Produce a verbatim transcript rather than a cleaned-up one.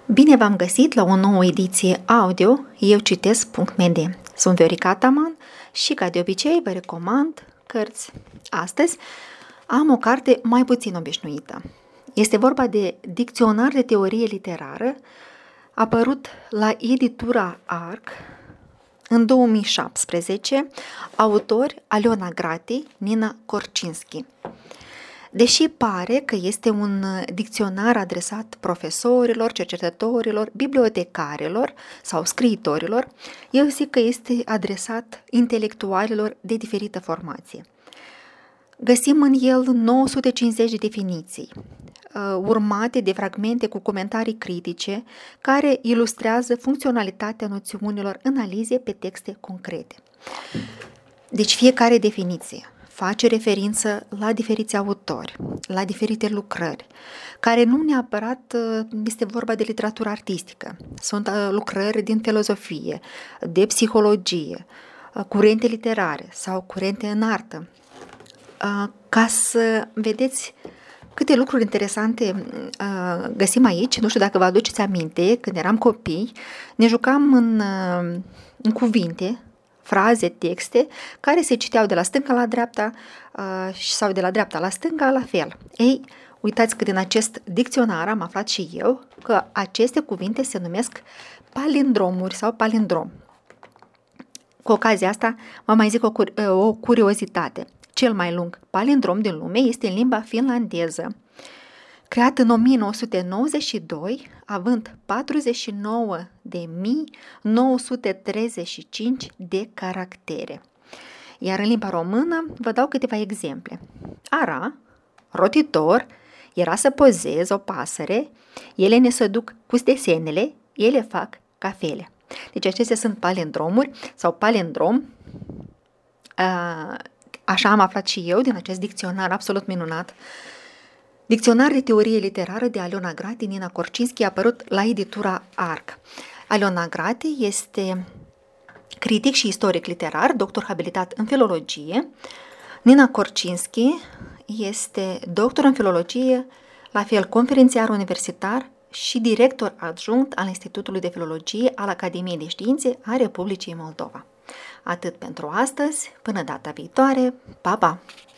Bine v-am găsit la o nouă ediție audio Eu citesc punct m d. Sunt Viorica Ataman și, ca de obicei, vă recomand cărți. Astăzi am o carte mai puțin obișnuită. Este vorba de Dicționar de teorie literară, apărut la editura Arc în două mii șaptesprezece, autori Aliona Grati, Nina Korczynski. Deși pare că este un dicționar adresat profesorilor, cercetătorilor, bibliotecarilor sau scriitorilor, eu zic că este adresat intelectualilor de diferită formație. Găsim în el nouă sute cincizeci de definiții, urmate de fragmente cu comentarii critice, care ilustrează funcționalitatea noțiunilor analize pe texte concrete. Deci fiecare definiție face referință la diferiți autori, la diferite lucrări, care nu neapărat este vorba de literatură artistică. Sunt lucrări din filozofie, de psihologie, curente literare sau curente în artă. Ca să vedeți câte lucruri interesante găsim aici, nu știu dacă vă aduceți aminte, când eram copii, ne jucam în, în cuvinte, fraze, texte, care se citeau de la stânga la dreapta uh, sau de la dreapta la stânga, la fel. Ei, uitați că din acest dicționar am aflat și eu că aceste cuvinte se numesc palindromuri sau palindrom. Cu ocazia asta vă mai zic o, cur- o curiozitate. Cel mai lung palindrom din lume este în limba finlandeză, creat în o mie nouă sute nouăzeci și doi, având patruzeci și nouă de mii nouă sute treizeci și cinci de caractere. Iar în limba română vă dau câteva exemple. Ara, rotitor, era să pozez o pasăre, ele ne se duc cu desenele, ele fac cafele. Deci acestea sunt palindromuri sau palindrom. Așa am aflat și eu din acest dicționar absolut minunat. Dicționar de teorie literară de Aliona Grati, Nina Korczynski, apărut la editura Arc. Aliona Grati este critic și istoric literar, doctor habilitat în filologie. Nina Korczynski este doctor în filologie, la fel conferențiar universitar și director adjunct al Institutului de Filologie al Academiei de Științe a Republicii Moldova. Atât pentru astăzi, până data viitoare, pa, pa!